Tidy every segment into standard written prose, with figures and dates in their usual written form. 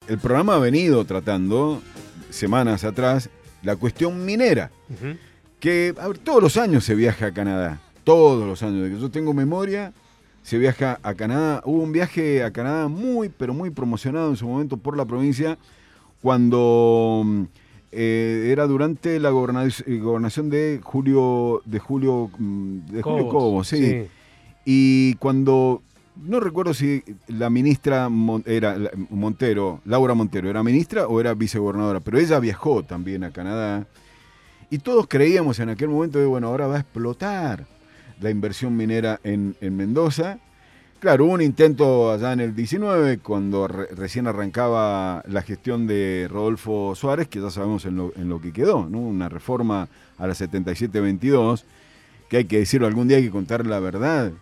el programa ha venido tratando, semanas atrás, la cuestión minera. Que, a ver, todos los años se viaja a Canadá. Todos los años. De que yo tengo memoria, se viaja a Canadá. Hubo un viaje a Canadá pero muy promocionado en su momento por la provincia, cuando era durante la gobernación de Julio Cobos, sí. Y cuando, no recuerdo si la ministra Laura Montero, ¿era ministra o era vicegobernadora? Pero ella viajó también a Canadá. Y todos creíamos en aquel momento de, bueno, ahora va a explotar la inversión minera en Mendoza. Claro, hubo un intento allá en el 19, cuando recién arrancaba la gestión de Rodolfo Suárez, que ya sabemos en lo que quedó, ¿no? Una reforma a la 7722, que hay que decirlo, algún día hay que contar la verdad,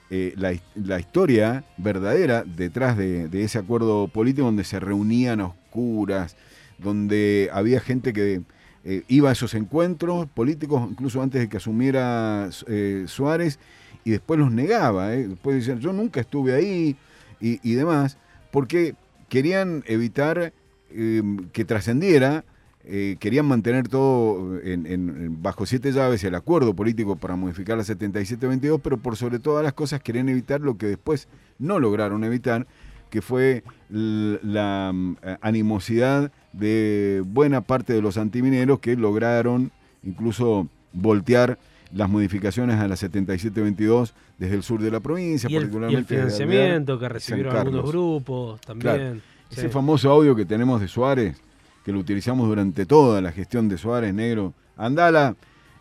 la historia verdadera detrás de ese acuerdo político, donde se reunían a oscuras, donde había gente que iba a esos encuentros políticos, incluso antes de que asumiera Suárez, y después los negaba, después decían, yo nunca estuve ahí, y demás, porque querían evitar que trascendiera, querían mantener todo bajo 7 llaves, el acuerdo político para modificar la 7722, pero por sobre todas las cosas querían evitar lo que después no lograron evitar, que fue la animosidad de buena parte de los antimineros, que lograron incluso voltear las modificaciones a la 7722 desde el sur de la provincia, particularmente. Y el financiamiento que recibieron algunos grupos también. Claro. Sí. Ese famoso audio que tenemos de Suárez, que lo utilizamos durante toda la gestión de Suárez, negro. Andala.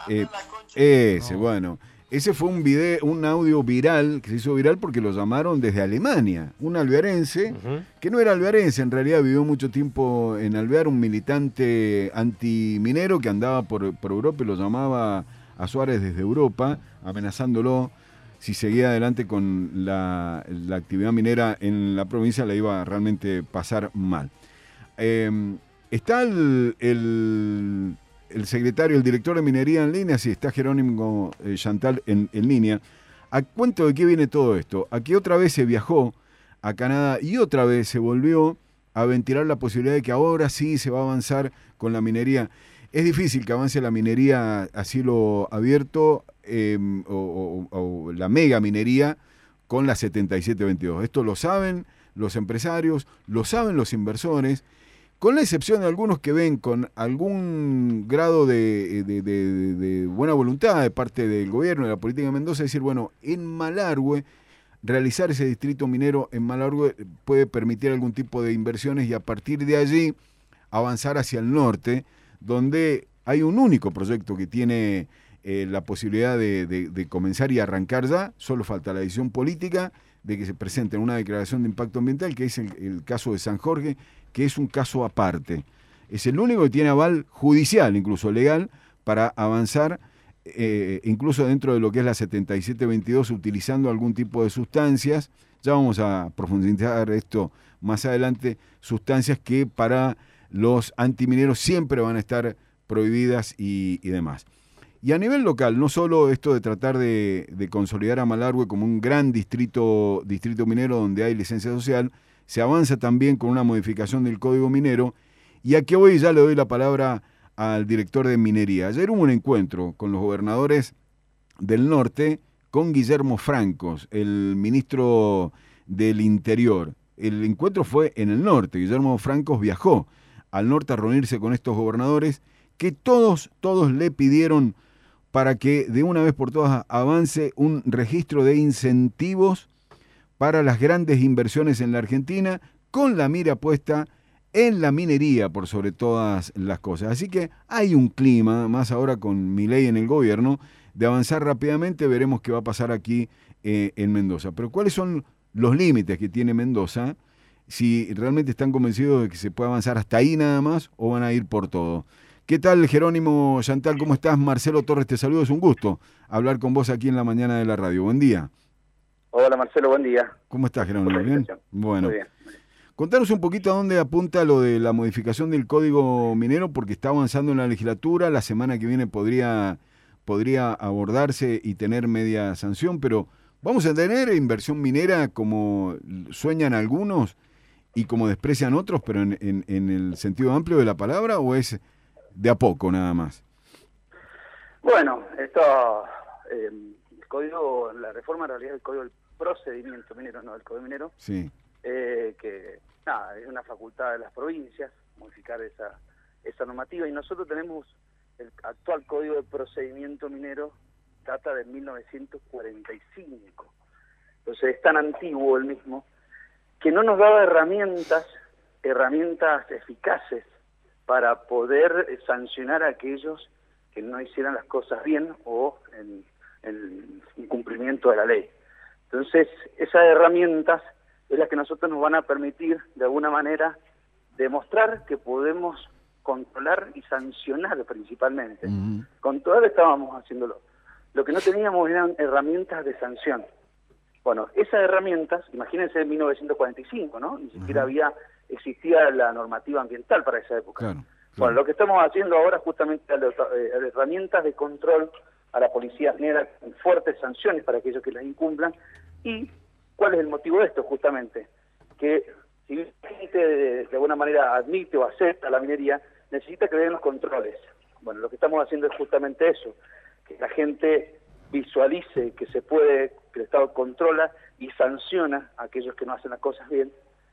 Bueno. Ese fue un audio viral, que se hizo viral porque lo llamaron desde Alemania. Un alvearense, que no era alvearense, en realidad vivió mucho tiempo en Alvear, un militante antiminero que andaba por Europa y lo llamaba a Suárez desde Europa, amenazándolo. Si seguía adelante con la actividad minera en la provincia, la iba a realmente pasar mal. Está el secretario, el director de minería en línea, sí, está Jerónimo Chantal en línea. ¿A cuento de qué viene todo esto? Aquí otra vez se viajó a Canadá y otra vez se volvió a ventilar la posibilidad de que ahora sí se va a avanzar con la minería. Es difícil que avance la minería a cielo abierto o la mega minería con la 7722. Esto lo saben los empresarios, lo saben los inversores, con la excepción de algunos que ven con algún grado de buena voluntad de parte del gobierno, de la política de Mendoza, decir, bueno, en Malargüe, realizar ese distrito minero en Malargüe puede permitir algún tipo de inversiones y a partir de allí avanzar hacia el norte, donde hay un único proyecto que tiene la posibilidad de comenzar y arrancar ya. Solo falta la decisión política de que se presente una declaración de impacto ambiental, que es el caso de San Jorge, que es un caso aparte. Es el único que tiene aval judicial, incluso legal, para avanzar incluso dentro de lo que es la 7722, utilizando algún tipo de sustancias. Ya vamos a profundizar esto más adelante, sustancias que para los antimineros siempre van a estar prohibidas y demás. Y a nivel local, no solo esto de tratar de consolidar a Malargüe como un gran distrito minero donde hay licencia social, se avanza también con una modificación del Código Minero. Y aquí hoy ya le doy la palabra al director de minería. Ayer hubo un encuentro con los gobernadores del norte con Guillermo Francos, el ministro del Interior. El encuentro fue en el norte. Guillermo Francos viajó al norte a reunirse con estos gobernadores que todos le pidieron para que de una vez por todas avance un registro de incentivos para las grandes inversiones en la Argentina, con la mira puesta en la minería por sobre todas las cosas. Así que hay un clima, más ahora con Milei en el gobierno, de avanzar rápidamente. Veremos qué va a pasar aquí en Mendoza. Pero ¿cuáles son los límites que tiene Mendoza? Si realmente están convencidos de que se puede avanzar hasta ahí nada más o van a ir por todo. ¿Qué tal, Jerónimo Chantal? ¿Cómo estás? Marcelo Torres te saludo. Es un gusto hablar con vos aquí en la mañana de la radio. Buen día. Hola, Marcelo, buen día. ¿Cómo estás, Jerónimo? ¿Bien? Bueno. Muy bien. Contanos un poquito a dónde apunta lo de la modificación del Código Minero, porque está avanzando en la legislatura. La semana que viene podría abordarse y tener media sanción, pero ¿vamos a tener inversión minera como sueñan algunos? y como desprecian otros, pero en el sentido amplio de la palabra, o es de a poco nada más? Bueno, el código, la reforma en realidad es el código del procedimiento minero, no del código minero, Sí. que nada, es una facultad de las provincias modificar esa normativa, y nosotros tenemos el actual código de procedimiento minero, data de 1945, entonces es tan antiguo el mismo, que no nos daba herramientas eficaces para poder sancionar a aquellos que no hicieran las cosas bien o en incumplimiento de la ley. Entonces, esas herramientas es las que nosotros nos van a permitir, de alguna manera, demostrar que podemos controlar y sancionar principalmente. Con todo estábamos haciéndolo. Lo que no teníamos eran herramientas de sanción. Bueno, esas herramientas, imagínense en 1945, ¿no? Ni siquiera existía la normativa ambiental para esa época. Claro. Bueno, lo que estamos haciendo ahora justamente es herramientas de control a la policía minera con fuertes sanciones para aquellos que las incumplan. ¿Y cuál es el motivo de esto? Justamente que si la gente de alguna manera admite o acepta la minería, necesita que le den los controles. Bueno, lo que estamos haciendo es justamente eso, que la gente visualice que se puede, que el Estado controla y sanciona a aquellos que no hacen las cosas bien,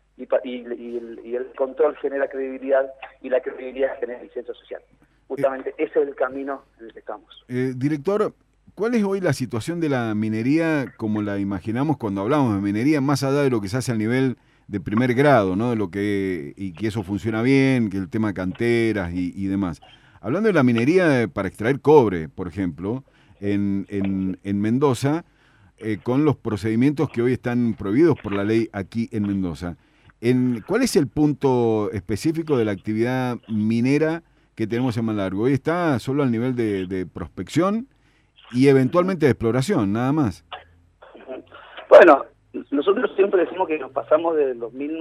y el control genera credibilidad, y la credibilidad genera licencia social. Justamente ese es el camino en el que estamos. Director, ¿cuál es hoy la situación de la minería como la imaginamos cuando hablamos de minería, más allá de lo que se hace a nivel de primer grado, ¿no? De lo y que eso funciona bien, que el tema canteras y demás? Hablando de la minería para extraer cobre, por ejemplo, en Mendoza, con los procedimientos que hoy están prohibidos por la ley aquí en Mendoza. ¿Cuál es el punto específico de la actividad minera que tenemos en Malargüe? Hoy está solo al nivel de prospección y eventualmente de exploración, nada más. Bueno, nosotros siempre decimos que nos pasamos del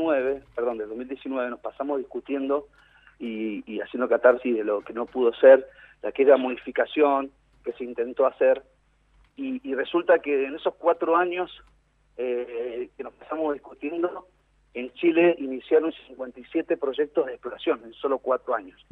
2019, nos pasamos discutiendo y haciendo catarsis de lo que no pudo ser, de aquella modificación que se intentó hacer, y resulta que en esos 4 años que nos pasamos discutiendo, en Chile iniciaron 57 proyectos de exploración en solo 4 años.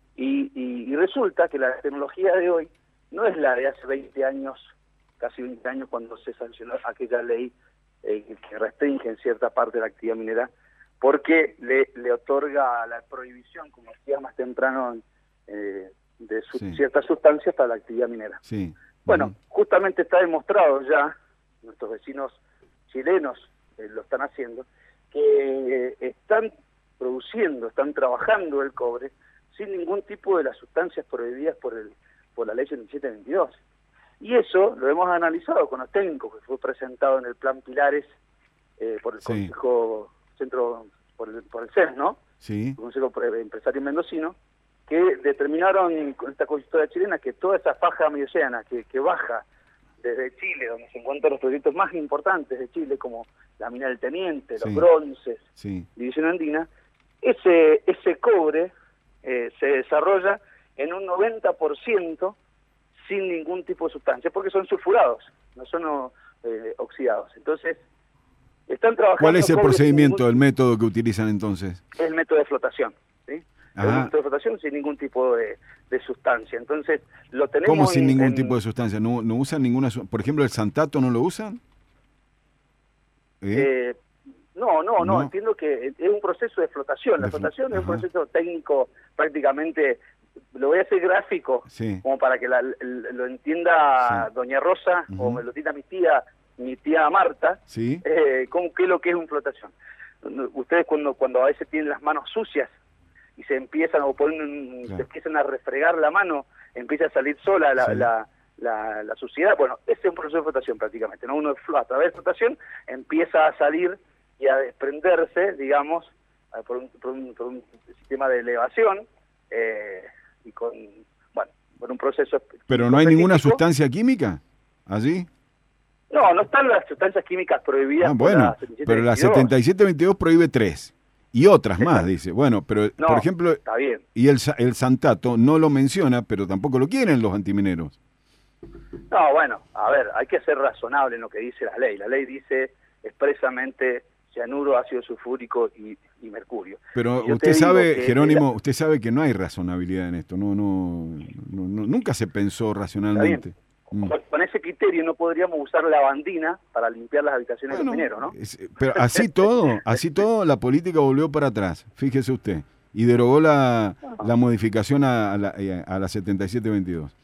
Y resulta que la tecnología de hoy no es la de hace 20 años, casi 20 años, cuando se sancionó aquella ley que restringe en cierta parte de la actividad minera, porque le otorga la prohibición, como decía más temprano, de ciertas sustancias para la actividad minera. Sí. Bueno, justamente está demostrado ya, nuestros vecinos chilenos lo están haciendo, que están produciendo, están trabajando el cobre sin ningún tipo de las sustancias prohibidas por la ley 7722. Y eso lo hemos analizado con los técnicos, que fue presentado en el Plan Pilares por el Consejo por el CES, ¿no? Sí. El Consejo Empresario Mendocino, que determinaron con esta consultora chilena que toda esa faja medioceana que baja desde Chile, donde se encuentran los proyectos más importantes de Chile, como la mina del Teniente, los bronces, División Andina, ese cobre se desarrolla en un 90% sin ningún tipo de sustancia, porque son sulfurados, no son oxidados. Entonces, están trabajando... ¿Cuál es el procedimiento, el método que utilizan entonces? El método de flotación, ¿sí? El método de flotación sin ningún tipo de sustancia. Entonces, lo tenemos... ¿Cómo sin ningún tipo de sustancia? ¿No usan ninguna... Por ejemplo, el santato no lo usan? No, entiendo que es un proceso de flotación. La flotación es un proceso técnico prácticamente, lo voy a hacer gráfico, como para que lo entienda doña Rosa, o me lo entienda mi tía Marta, qué es lo que es una flotación. Ustedes cuando a veces tienen las manos sucias y se empiezan se empiezan a refregar la mano, empieza a salir sola la suciedad. Bueno, ese es un proceso de flotación prácticamente, ¿no? Uno a través de flotación empieza a salir y a desprenderse, digamos, por un sistema de elevación y con un proceso... ¿Pero no hay ninguna sustancia química allí? No están las sustancias químicas prohibidas. Bueno, pero la 7722 prohíbe 3 y otras más, dice. Bueno, pero por ejemplo, está bien. Y el santato no lo menciona, pero tampoco lo quieren los antimineros. No, bueno, a ver, hay que ser razonable en lo que dice la ley. La ley dice expresamente cianuro, ácido sulfúrico y mercurio. Pero usted sabe, Jerónimo, usted sabe que no hay razonabilidad en esto, nunca se pensó racionalmente. Con ese criterio no podríamos usar lavandina para limpiar las habitaciones de los mineros, ¿no? Pero así todo la política volvió para atrás, fíjese usted, y derogó la modificación a la 7722.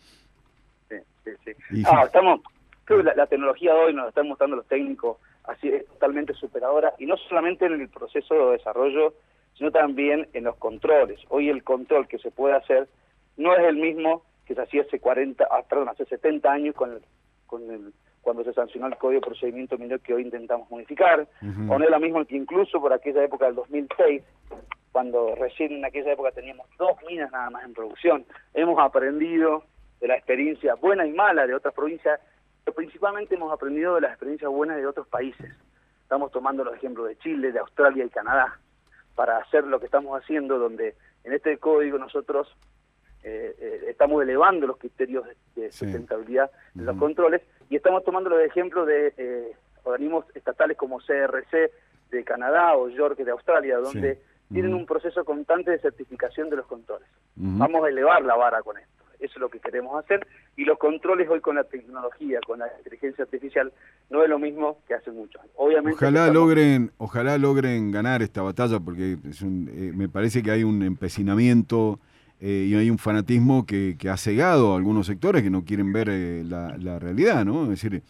Sí. Creo que la tecnología de hoy nos están mostrando los técnicos, así es totalmente superadora, y no solamente en el proceso de desarrollo, sino también en los controles. Hoy el control que se puede hacer no es el mismo que se hacía hace 70 años cuando se sancionó el Código de Procedimiento Minero que hoy intentamos modificar, o no es lo mismo que incluso por aquella época del 2006, cuando recién en aquella época teníamos 2 minas nada más en producción. Hemos aprendido de la experiencia buena y mala de otras provincias, pero principalmente hemos aprendido de las experiencias buenas de otros países. Estamos tomando los ejemplos de Chile, de Australia y Canadá para hacer lo que estamos haciendo, donde en este código nosotros estamos elevando los criterios de sustentabilidad en los controles, y estamos tomando los ejemplos de organismos estatales como CRC de Canadá o York de Australia, donde tienen un proceso constante de certificación de los controles. Vamos a elevar la vara con esto. Eso es lo que queremos hacer, y los controles hoy con la tecnología, con la inteligencia artificial, no es lo mismo que hace muchos años. Obviamente ojalá logren ganar esta batalla, porque me parece que hay un empecinamiento y hay un fanatismo que ha cegado a algunos sectores que no quieren ver la realidad, ¿no? Es decir,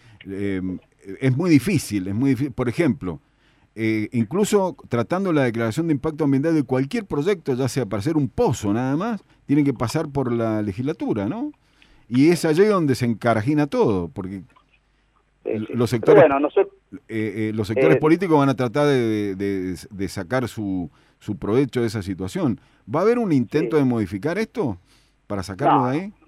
es muy difícil, por ejemplo, incluso tratando la declaración de impacto ambiental de cualquier proyecto, ya sea para hacer un pozo nada más, tienen que pasar por la legislatura, ¿no? Y es allí donde se encarajina todo, porque los sectores, los sectores políticos van a tratar de sacar su provecho de esa situación. ¿Va a haber un intento de modificar esto para sacarlo de ahí?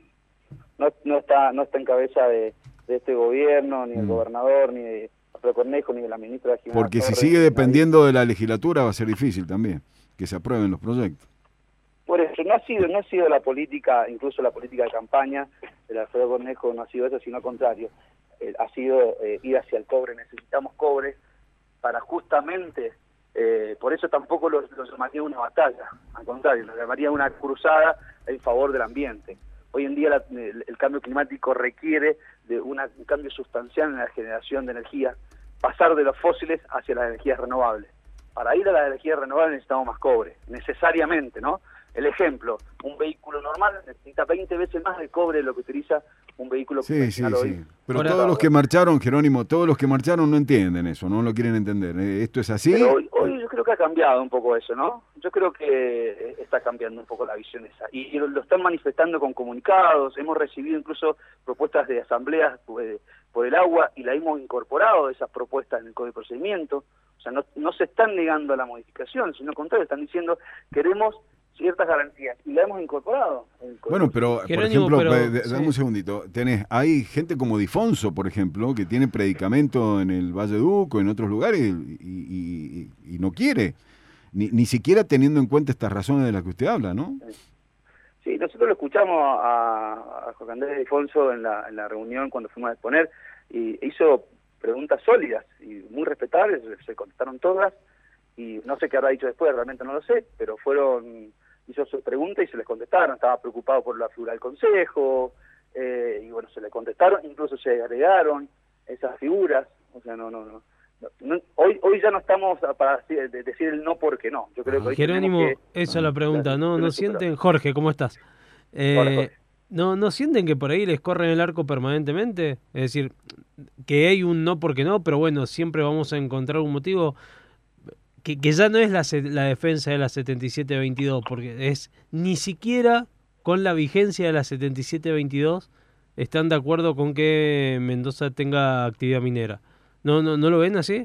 No está en cabeza de este gobierno, ni del gobernador, ni de Alfredo Cornejo, ni de la ministra Jimena Porque Torres, si sigue dependiendo de la legislatura va a ser difícil también que se aprueben los proyectos. Por eso no ha sido la política, incluso la política de campaña de Alfredo Cornejo no ha sido eso, sino al contrario, ha sido ir hacia el cobre. Necesitamos cobre para justamente, por eso tampoco lo llamaría una batalla, al contrario, lo llamaría una cruzada en favor del ambiente. Hoy en día el cambio climático requiere de un cambio sustancial en la generación de energía, pasar de los fósiles hacia las energías renovables. Para ir a las energías renovables necesitamos más cobre, necesariamente, ¿no? El ejemplo, un vehículo normal necesita 20 veces más de cobre de lo que utiliza un vehículo convencional hoy. Sí. Pero todos los que marcharon, Jerónimo, todos los que marcharon no entienden eso, no lo quieren entender. ¿Esto es así? Pero hoy yo creo que ha cambiado un poco eso, ¿no? Yo creo que está cambiando un poco la visión esa. Y lo están manifestando con comunicados, hemos recibido incluso propuestas de asambleas por el agua y la hemos incorporado esas propuestas en el Código de Procedimiento. O sea, no se están negando a la modificación, sino al contrario, están diciendo queremos ciertas garantías, y la hemos incorporado. Bueno, pero, Jerónimo, por ejemplo, dame un segundito, hay gente como Difonso, por ejemplo, que tiene predicamento en el Valle de Uco, en otros lugares, y no quiere, ni siquiera teniendo en cuenta estas razones de las que usted habla, ¿no? Sí, nosotros lo escuchamos a Jorge Andrés Difonso en la reunión cuando fuimos a exponer, y hizo preguntas sólidas y muy respetables, se contestaron todas, y no sé qué habrá dicho después, realmente no lo sé, pero hizo sus preguntas y se les contestaron. Estaba preocupado por la figura del Consejo, y bueno, se le contestaron, incluso se agregaron esas figuras. O sea, hoy ya no estamos para decir el no porque no. Yo creo que hoy Jerónimo, esa es la pregunta. ¿No sienten, Jorge, cómo estás? Jorge. ¿No sienten que por ahí les corren el arco permanentemente? Es decir, que hay un no porque no, pero bueno, siempre vamos a encontrar un motivo. Que ya no es la defensa de la 7722, porque es ni siquiera con la vigencia de la 7722 están de acuerdo con que Mendoza tenga actividad minera. ¿No lo ven así?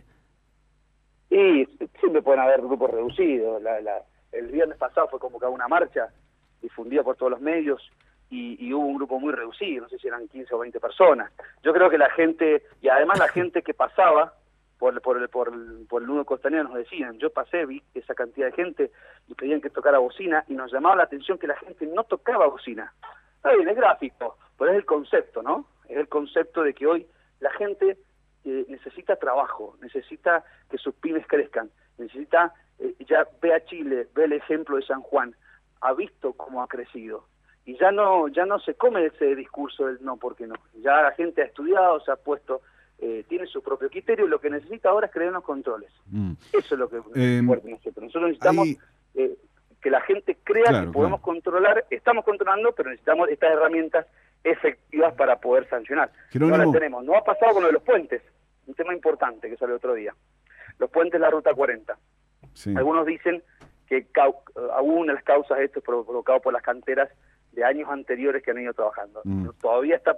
Sí, siempre pueden haber grupos reducidos. El viernes pasado fue convocada una marcha difundida por todos los medios y hubo un grupo muy reducido, no sé si eran 15 o 20 personas. Yo creo que la gente, y además la gente que pasaba por el nudo costanero nos decían, yo pasé, vi esa cantidad de gente y pedían que tocara bocina, y nos llamaba la atención que la gente no tocaba bocina. Está bien, es gráfico, pero es el concepto, ¿no? Es el concepto de que hoy la gente necesita trabajo, necesita que sus pymes crezcan, necesita, ya ve a Chile, ve el ejemplo de San Juan, ha visto cómo ha crecido. Y ya no se come ese discurso del no, porque no. Ya la gente ha estudiado, se ha puesto, tiene su propio criterio, y lo que necesita ahora es crear unos controles. Eso es lo que es fuerte nosotros. Nosotros necesitamos que la gente crea que podemos controlar, estamos controlando, pero necesitamos estas herramientas efectivas para poder sancionar. No las tenemos. No ha pasado con lo de los puentes, un tema importante que salió otro día. Los puentes de la Ruta 40. Sí. Algunos dicen que una de las causas de esto es provocado por las canteras de años anteriores que han ido trabajando. Todavía está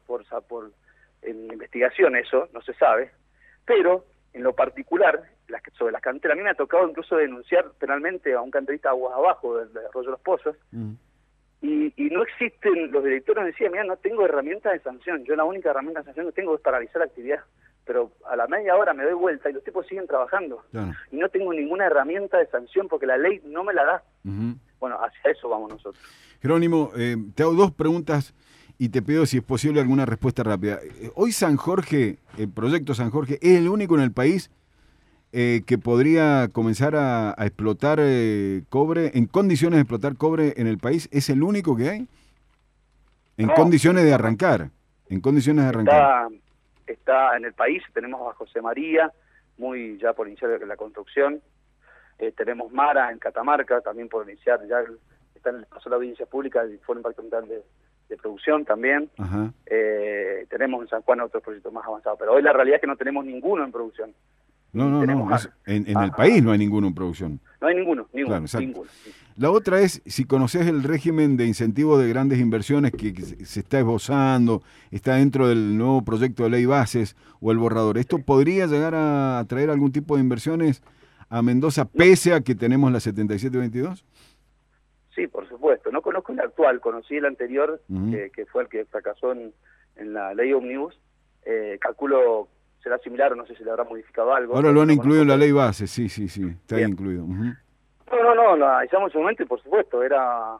en investigación eso, no se sabe, pero en lo particular, sobre las canteras, a mí me ha tocado incluso denunciar penalmente a un canterista aguas abajo del Arroyo Los Pozos, y no existen, los directores me decían, mira, no tengo herramientas de sanción, yo la única herramienta de sanción que tengo es paralizar la actividad, pero a la media hora me doy vuelta y los tipos siguen trabajando, y no tengo ninguna herramienta de sanción porque la ley no me la da. Bueno, hacia eso vamos nosotros. Jerónimo, te hago dos preguntas y te pido si es posible alguna respuesta rápida. Hoy San Jorge, el proyecto San Jorge, ¿es el único en el país que podría comenzar a explotar cobre, en condiciones de explotar cobre en el país? ¿Es el único que hay? En condiciones de arrancar. En condiciones de arrancar. Está en el país, tenemos a José María, muy ya por iniciar la construcción. Tenemos Mara en Catamarca, también por iniciar, ya pasó la audiencia pública del Foro Impacto Ambiental de producción también. Tenemos en San Juan otros proyectos más avanzados, pero hoy la realidad es que no tenemos ninguno en producción. No. En el país no hay ninguno en producción. No hay ninguno. Claro, ninguno. La otra es, si conoces el régimen de incentivo de grandes inversiones que se está esbozando, está dentro del nuevo proyecto de ley Bases o el borrador, ¿esto podría llegar a traer algún tipo de inversiones a Mendoza pese a que tenemos la 7722? Sí, por supuesto. No conozco el actual, conocí el anterior, que fue el que fracasó en la ley Omnibus. Calculo será similar, no sé si le habrá modificado algo. Ahora lo han incluido en la ley base, sí, está ahí incluido. No, lo analizamos en su momento y por supuesto, era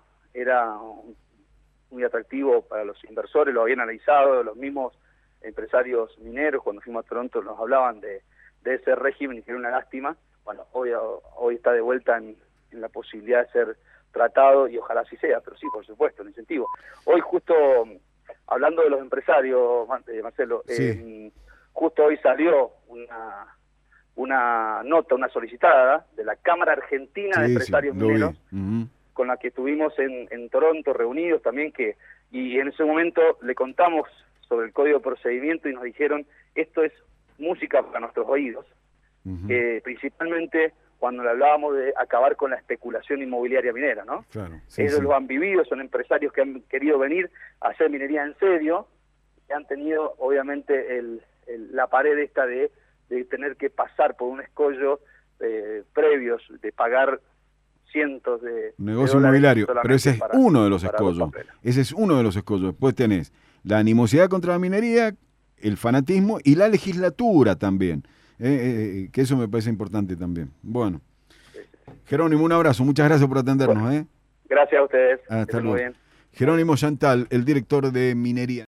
muy atractivo para los inversores, lo habían analizado, los mismos empresarios mineros, cuando fuimos a Toronto nos hablaban de ese régimen y que era una lástima. Bueno, hoy está de vuelta en la posibilidad de ser tratado y ojalá así sea, pero sí, por supuesto, el incentivo. Hoy justo, hablando de los empresarios, Marcelo, justo hoy salió una nota, una solicitada de la Cámara Argentina de Empresarios Mineros, con la que estuvimos en Toronto reunidos también, y en ese momento le contamos sobre el Código de Procedimiento y nos dijeron, esto es música para nuestros oídos, principalmente cuando le hablábamos de acabar con la especulación inmobiliaria minera, ¿no? Claro, ellos lo han vivido, son empresarios que han querido venir a hacer minería en serio, y han tenido obviamente la pared esta de tener que pasar por un escollo previos, de pagar cientos de negocio inmobiliario, pero ese es uno de los escollos. Ese es uno de los escollos. Después tenés la animosidad contra la minería, el fanatismo y la legislatura también. Que eso me parece importante también. Bueno, Jerónimo, un abrazo, muchas gracias por atendernos. Gracias a ustedes. Hasta luego. Jerónimo Chantal, el director de Minería.